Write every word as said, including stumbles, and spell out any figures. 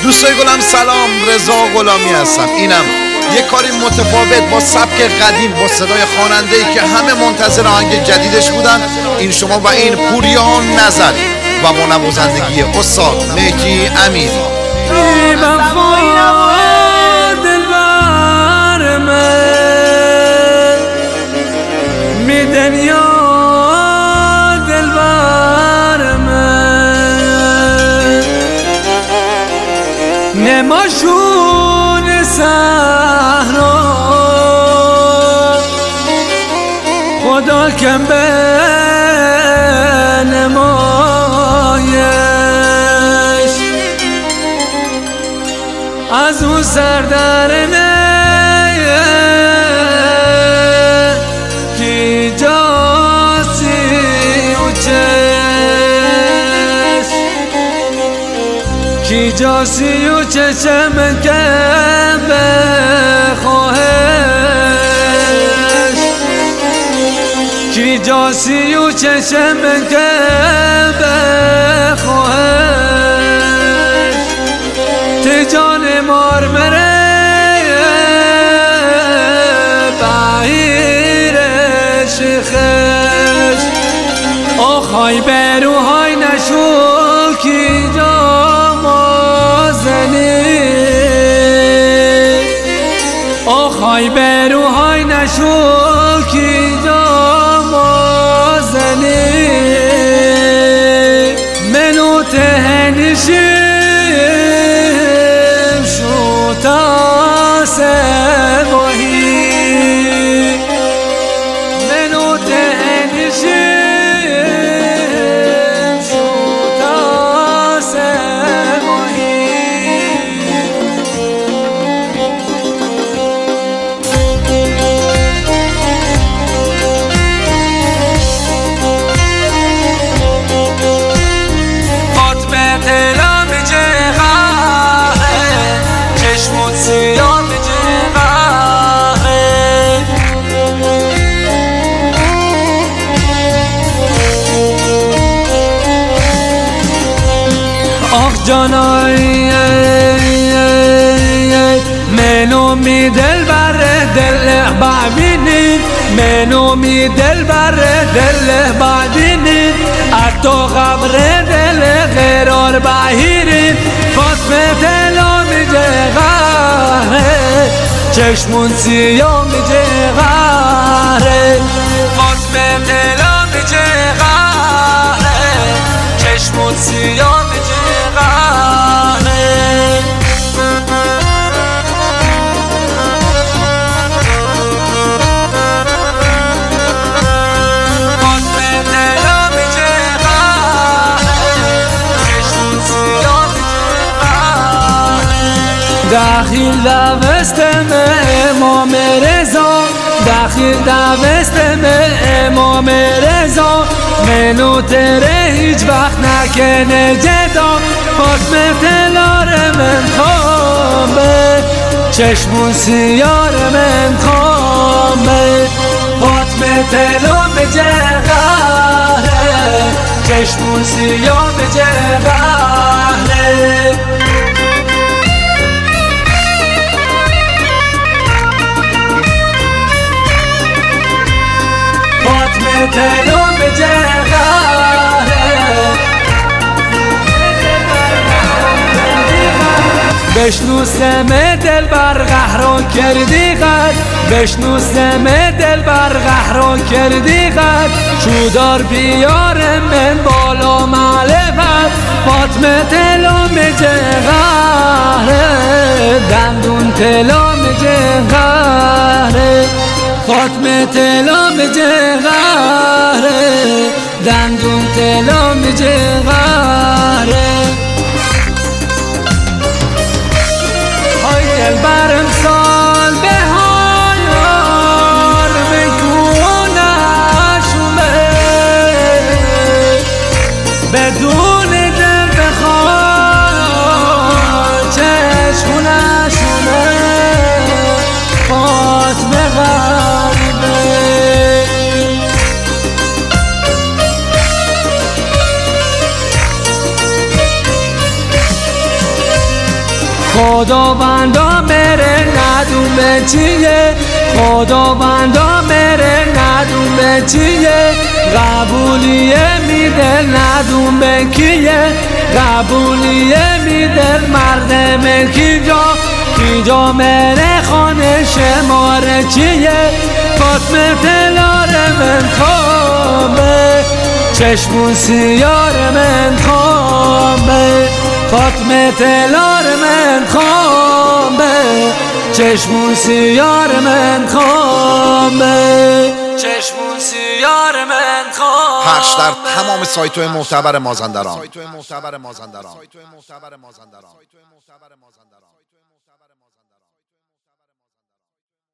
دوستای گلم سلام، رضا غلامی هستم. اینم یه کاری متفاوت با سبک قدیم، با صدای خواننده‌ای که همه منتظر آهنگ جدیدش بودن. این شما و این پوریا نظری و با نوازندگی استاد مهدی امیری. نماشون صحرا خدا کم به نمایش از اون سردرنه کی جاسی و چش کی جاسی و چشم که بخواهش کی جاسی و چشم که بخواهش تجان مار مره بحیر شخش آخای بروهای نشو کی جا آخای بروهای نشو کی جا مازنی منو تهنشیم شو تا سواهی منو تهنشیم شو تا سواهی جانای منو می دل بر دل ببینید منو می دل بر دل ببینید اتو قبر دل قرار بهیرید فاطمه دلا می جغره چشمون سیاه می جغره فاطمه دلا می جغره چشمون سیاه می جغره داخل دوستم امام رضا داخل دوستم امام رضا منو تره هیچ وقت نکنه جدا فاطمه تلار من خوامه چشمون سیار من خوامه فاطمه تلار به جغره چشمون سیار به جغره تلو به جغره بشنو سم دل بر قهران کردی قد بشنو سم دل بر قهران کردی قد چودار بیار من بالا معلفت فاطمه تلو به جغره دندون تلو به جغره فاطمه تلا به جغره دندون تلا به جغره های دل برم سال به های یار بگونشونه بدون دل بخواه چشمونشونه فاطمه غریبه خداوندا مره ندون به چیه خداوندا مره ندون به چیه قبولیه میده ندون به کیه قبولیه میده مرد ملکی جا کی جا مره خانه شماره چیه فاطمه تلار من خوابه چشمون سیار من خوابه فاطمه تلار من خوابه چشمون سیار من خوابه چشمون سیار من خوابه پخش در تمام سایت های معتبر مازندران.